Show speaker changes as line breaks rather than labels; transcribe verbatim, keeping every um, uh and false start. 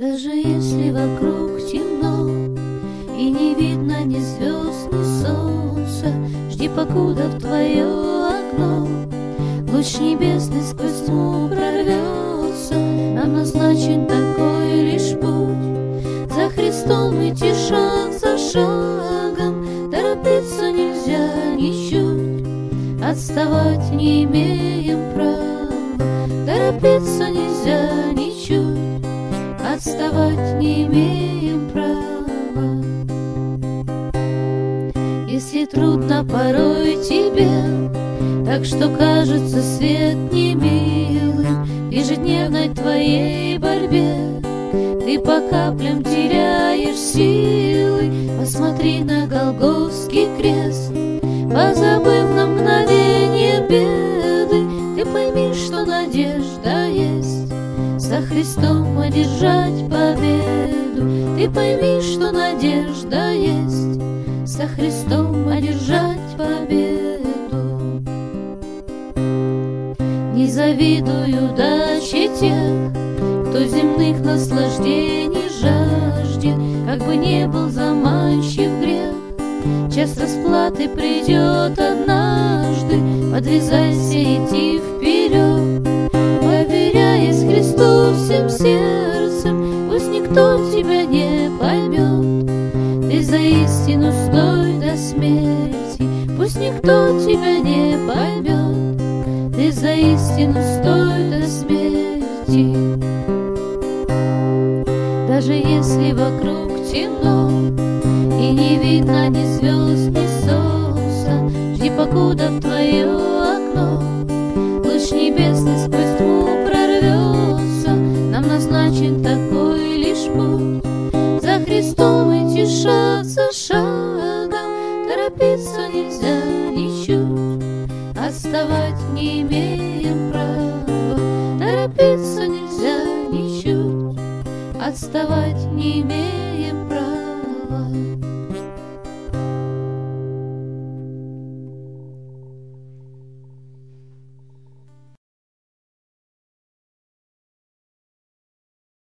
Даже если вокруг темно и не видно ни звезд, ни солнца, жди, покуда в твое окно луч небесный сквозь тьму прорвется. Нам назначен такой лишь путь, за Христом идти шаг за шагом. Торопиться нельзя ничуть, отставать не имеем права. Торопиться нельзя ничуть, отставать не имеем права. Если трудно порой тебе, так что кажется свет немилым, в ежедневной твоей борьбе ты по каплям теряешь силы. Посмотри на Голгофский крест, позабыв на мгновение беды, ты пойми, что надежда есть за Христом одержать победу. Ты пойми, что надежда есть за Христом одержать победу. Не завидую удаче тех, кто земных наслаждений жаждет, как бы не был заманчив грех, час расплаты придет однажды. Подвязайся, иди вперед, поверяясь Христу всем сердцем, пусть никто тебя не поймет. Ты за истину стой до смерти, пусть никто тебя не поймет. Ты за истину стой до смерти. Даже если вокруг темно и не видно ни звезд, ни солнца, жди, покуда в твое окно луч небесный сквозь тьму прорвется. Нам назначен такой лишь путь, за Христом идти шаг за шагом. Торопиться нельзя ничуть, отставать не имеем права. Торопиться нельзя ничуть, отставать не имеем права.